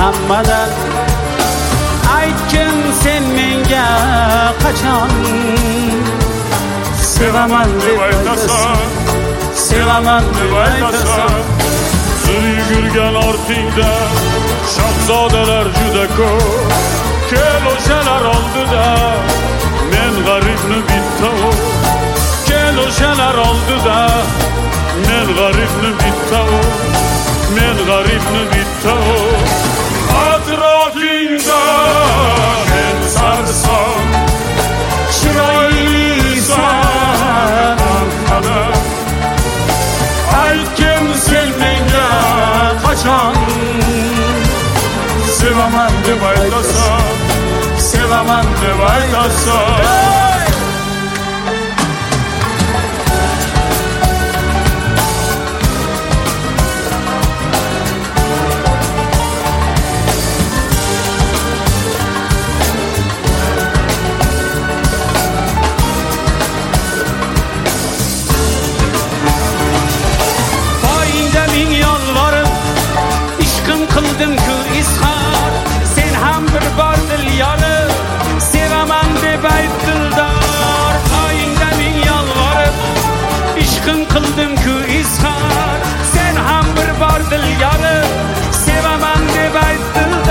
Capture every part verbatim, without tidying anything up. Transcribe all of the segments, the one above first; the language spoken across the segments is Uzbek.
hammadan. Aytgin sen menga qachon sevaman deb aytasan, sevaman deb aytasan. Siz yugurgan ortingda shahzodalar juda ko'p. Kel o'shalar oldida men g'aribni bitta o. Kel o'shalar oldida men g'aribni bitta o. Men g'aribni bitta o. Atrofingda men sarson, chiroylisan hammadan. Aytgin sen menga qachon sevaman deb aytasan, sevaman deb aytasan. Qildim-ku izhor, sen ham bir bor dil yori, sevaman deb ayt dildor. Oyingda ming yolg'orib, ishqim qildim-ku izhor, sen ham bir bor dil yori, sevaman deb ayt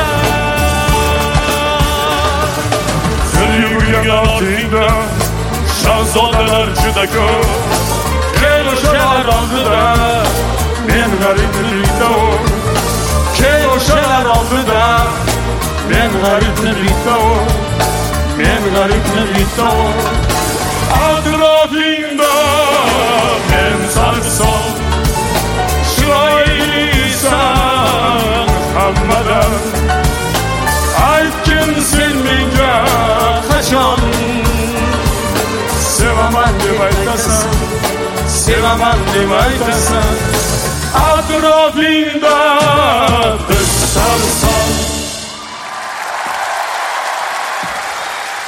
dildor. Siz yugurgan ortingda shahzodalar juda ko'p. Kel o'shalar oldida men g'aribni bitta o. Kel o'shalar oldida men g'aribni bitta o. Men g'aribni bitta o. Atrofingda men sarson, chiroylisan hammadan. Aytgin sen menga qachon sevaman deb aytasan, sevaman deb aytasan. Atrofingda biz sarson.